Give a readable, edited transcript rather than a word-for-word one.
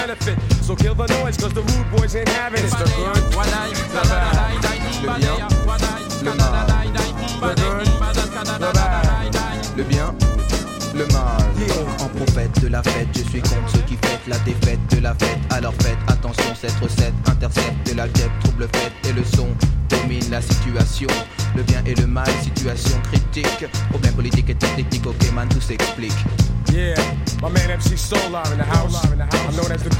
benefit. So kill the noise, cause the rude boys ain't having it. It's the good, the bad, le bien, le mal. The good, the bad, le bien, le mal. En prophète de la fête, je suis contre ceux qui fêtent la défaite de la fête. Alors faites attention, cette recette intercepte de la guêpe, trouble fête et le son domine la situation. Le bien et le mal, situation critique. Problème politique et technique, ok man, tout s'explique. Yeah, my man MC Solar in the house. I'm known as the